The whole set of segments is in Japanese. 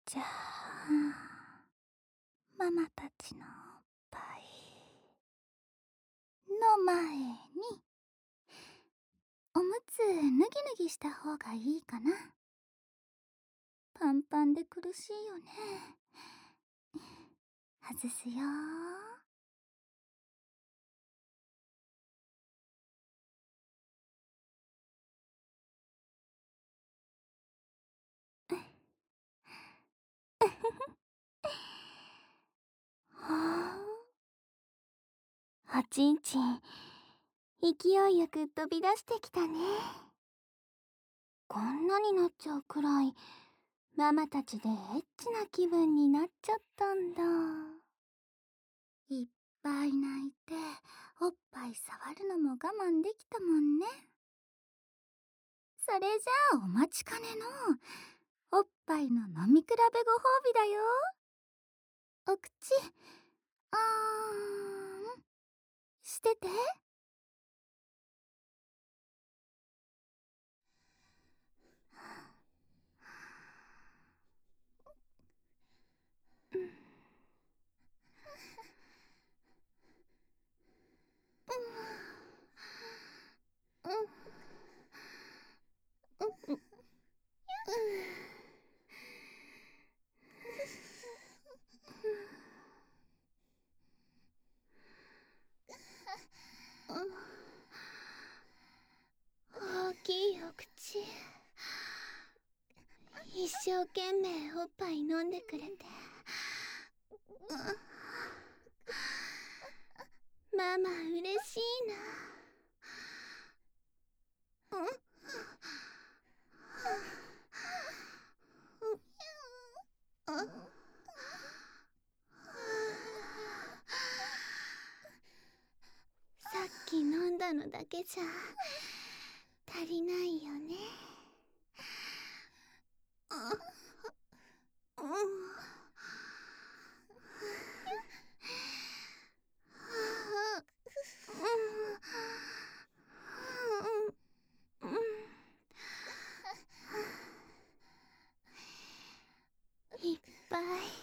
じゃあ、ママたちのおっぱいの前に、おむつ脱ぎ脱ぎした方がいいかな。パンパンで苦しいよね。外すよおちんちん、勢いよく飛び出してきたね。こんなになっちゃうくらい、ママたちでエッチな気分になっちゃったんだ。いっぱい泣いて、おっぱい触るのも我慢できたもんね。それじゃあお待ちかねの、おっぱいの飲み比べご褒美だよ。お口、あーん、してて。大きいお口、一生懸命おっぱい飲んでくれて、ママ嬉しいな。さっき飲んだのだけじゃ足りないよね。いっぱい。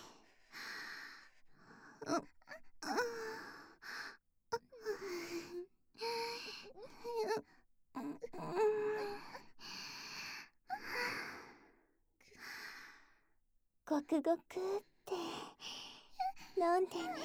ごくごくって飲んでね。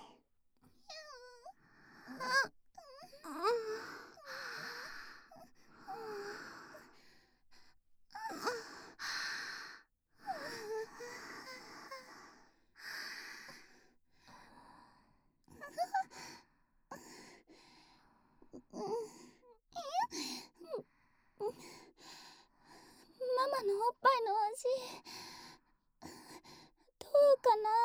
ママのおっぱいの味、どうかな。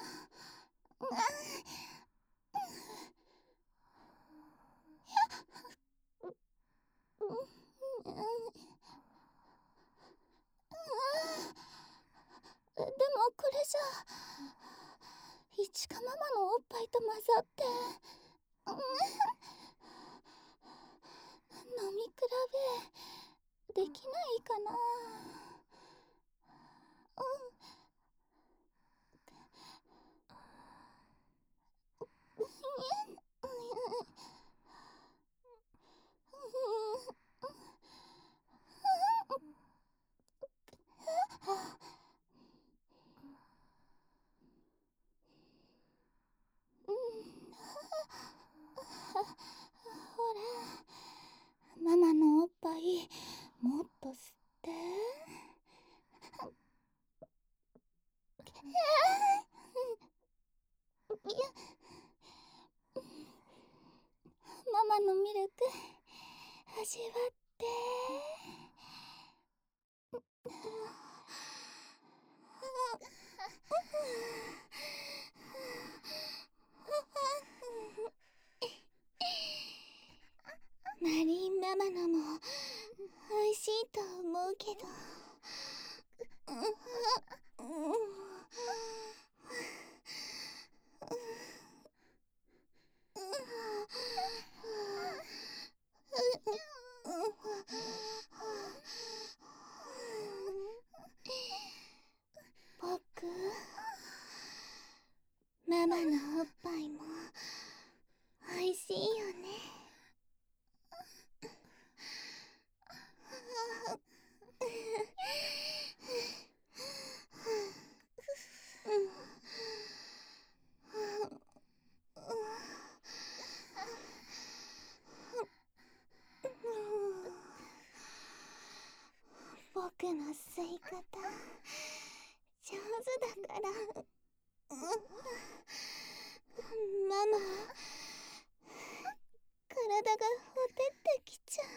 でもこれじゃいちかママのおっぱいと混ざって、飲み比べできないかな。ほら、ママのおっぱいもっと吸って。ママのミルク味わって。マリンママのも美味しいと思うけど。ポッの吸い方上手だから。ママ、体がほてってきちゃう。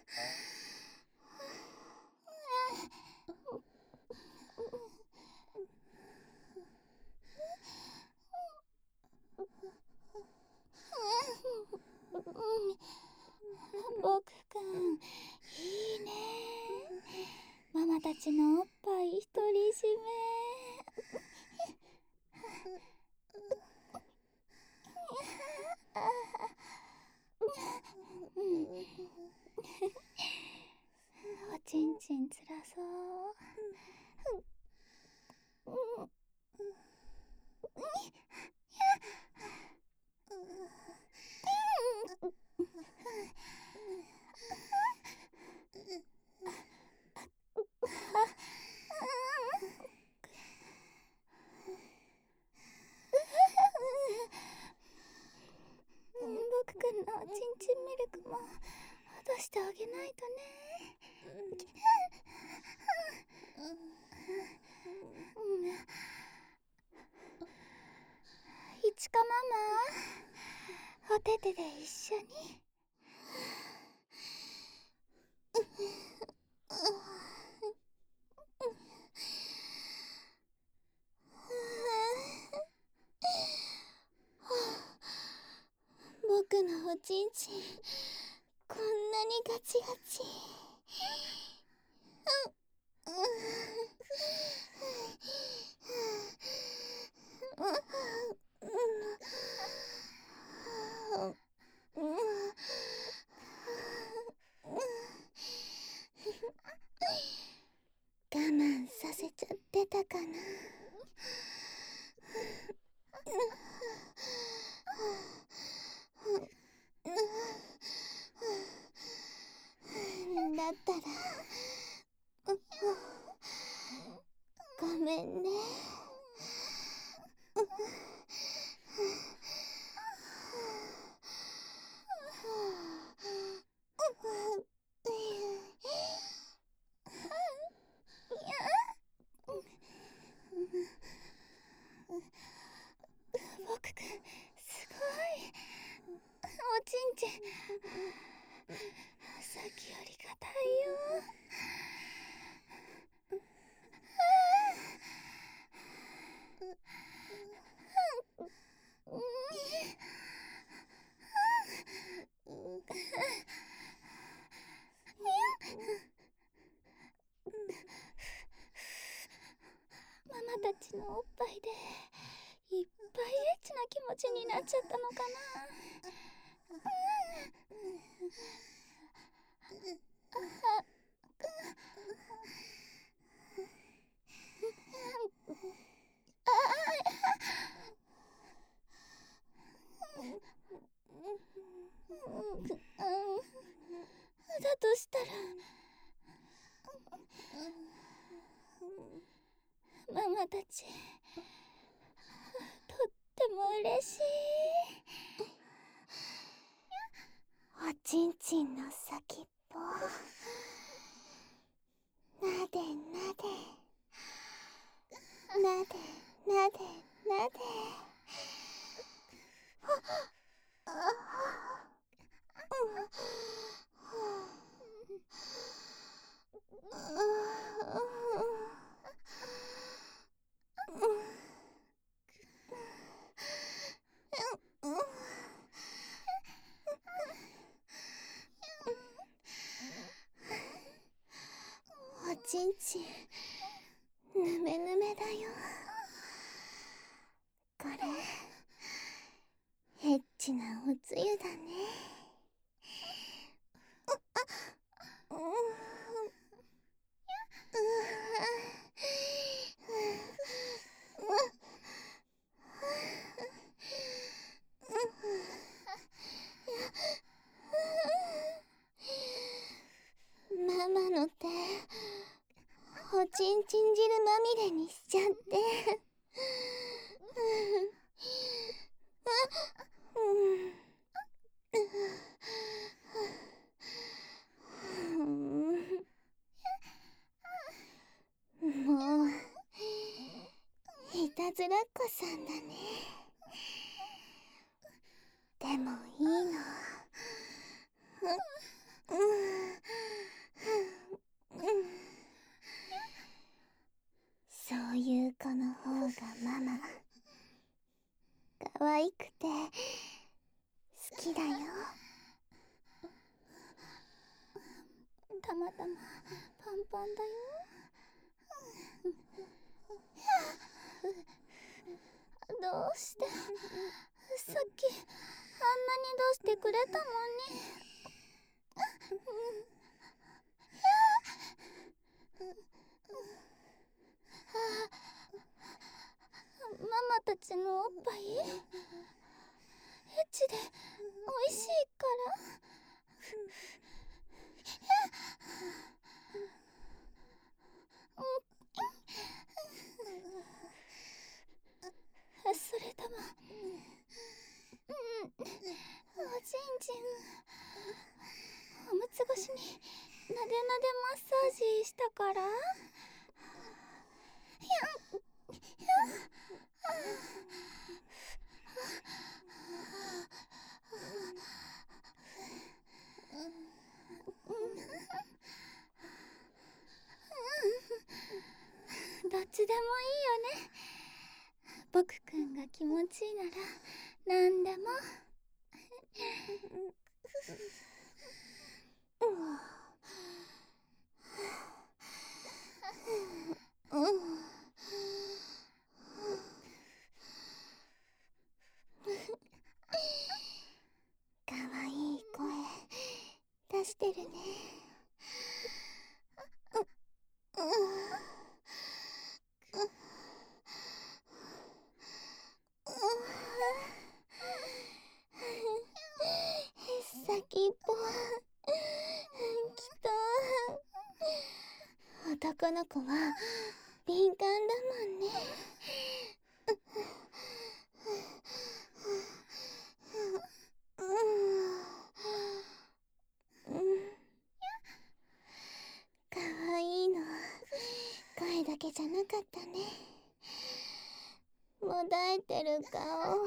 僕くん、いいね。ママたちのおっぱい独り占め。おちんちんつらそう。僕くんのおちんちんミルクも出してあげないとね。いちかママ、おててで一緒に。僕のおちんちん、こんなにガチガチ。我慢させちゃってたかな。だったらごめんね。僕くん、すごい。おちんちん、さっきより硬いよ。ママたちのおっぱいでいっぱいエッチな気持ちになっちゃったのかな。だとしたらママたち、とっても嬉しい。おちんちんの先っぽ、なでなでなでなでなで。おちんちんぬめぬめだよ。これエッチなおつゆだね。ママの手、おちんちん汁まみれにしちゃって。 ずらっこさんだね。でもいいの。そういう子の方がママ可愛くて好きだよ。 たまたまパンパンだよ。どうしてさっきあんなに出してくれたのに。ママたちのおっぱいエッチでおいしいからそれともおちんちんおむつ越しになでなでマッサージしたから。どっちでもいいよね。僕くんが気持ちいいならなんでも。 可愛い声出してるね。先っぽきっと男の子は敏感だもんね。かわいいの声だけじゃなかったね。もだえてる顔、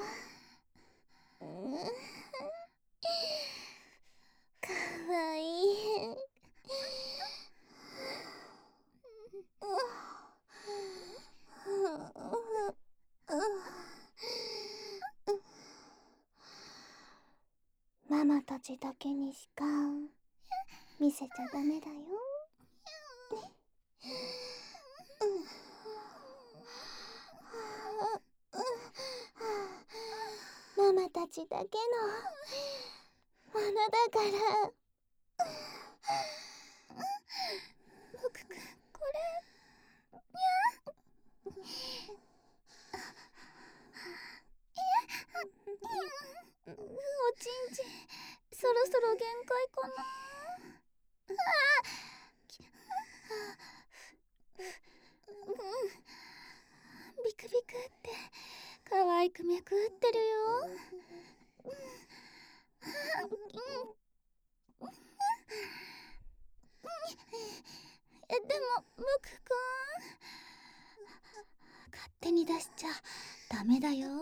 かわいい。ママたちだけにしか見せちゃダメだよ。ママたちだけのものだから。 僕くんこれおちんちんそろそろ限界かな。ビクビクって可愛くめくってるよ。でも僕くん勝手に出しちゃダメだよ。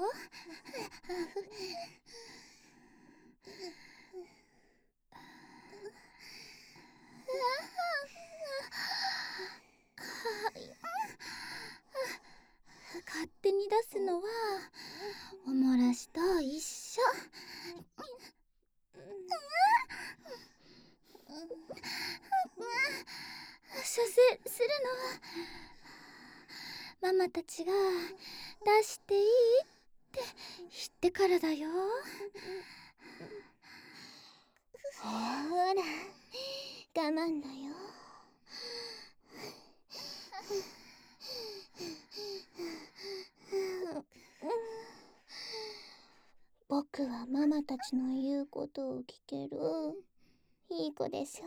勝手に出すのはおもらしと一緒。射精するのはママたちが出していいって言ってからだよ。 ほら我慢だよ。僕はママたちの言うことを聞けるいい子でしょ。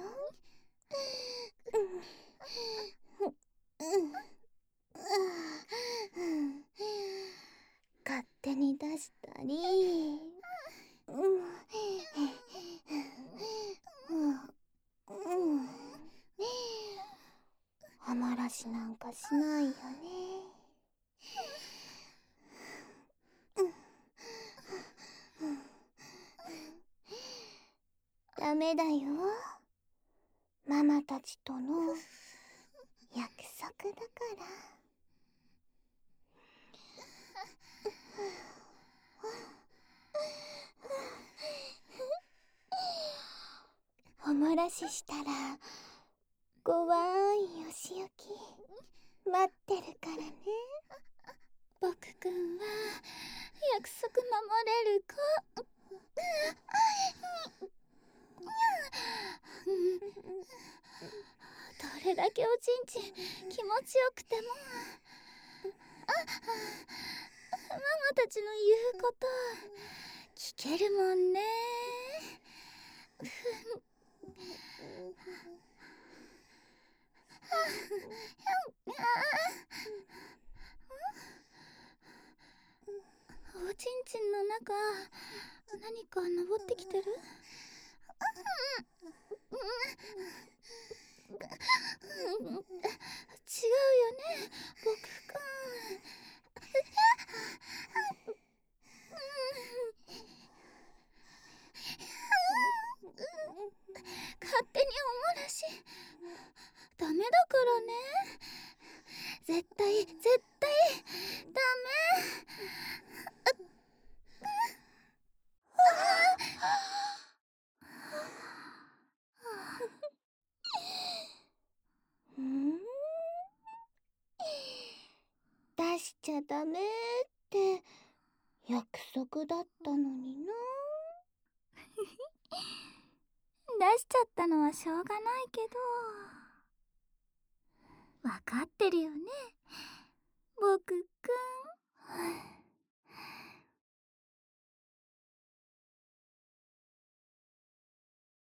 勝手に出したり、おもらしなんかしないよね。 ちとの約束だから。おもらししたらごわーいお仕置き待ってるからね。 僕くんは約束守れる子。どれだけおちんちん気持ちよくてもママたちの言うこと聞けるもんね。おちんちんの中何か登ってきてる？違うよね、僕くん。勝手におもらしダメだからね。絶対ダ出しちゃダメって約束だったのにな。 出しちゃったのはしょうがないけど、わかってるよね、僕